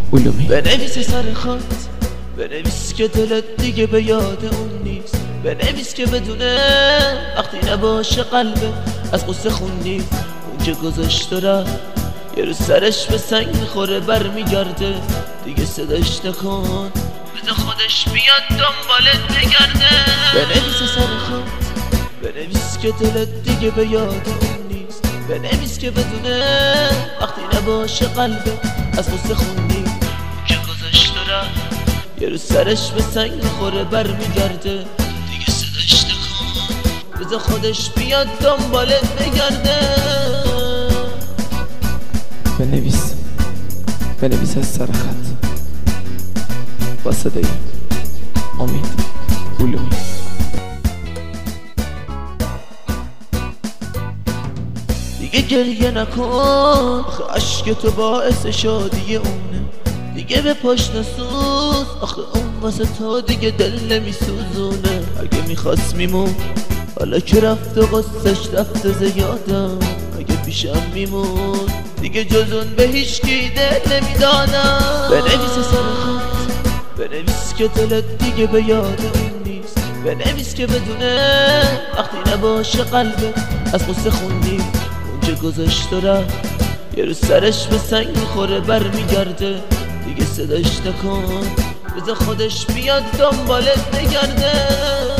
علومی. بنویس سر خط، بنویس که دلت دیگه به یاد اون نیست، بنویس که بدونه وقتی نباشه قلبه از قصه خون نیست. اونجا گذاشت رفت یه روز سرش به سنگ میخوره برمیگرده، دیگه صداش نکن بذار خودش بیاد دنبالت بگرده. بنویس سر خط، بنویس که دلت دیگه به یاد اون نیست، بنویس که بدونه وقتی نباشه قلبه از قصه خون نیست. اونجا گذاشت رفت یه روز سرش به سنگ میخوره برمیگرده، دیگه صداش نکن بذار خودش بیاد دنبالت بگرده. بنویس از سر خط با صدای امید علومی. دیگه گریه نکن آخه عشق تو باعث شادی اونه، دیگه به پاش نسوز آخه اون واسه تو دیگه دل نمیسوزونه. اگه میخواست میمون حالا که رفت و قصهش رفته زیادم، اگه پیشم میمون دیگه جز اون به هیچکی دل نمیدادم. بنویس سر خط، بنویس که دلت دیگه به یاد اون نیست، بنویس که بدونه وقتی نباشه قلبه از قصه خون نیست. اونجا گذاشت و رفت یه روز سرش به سنگ میخوره برمیگرده، دیگه صداش نکن بذار خودش بیاد دنبالت بگرده.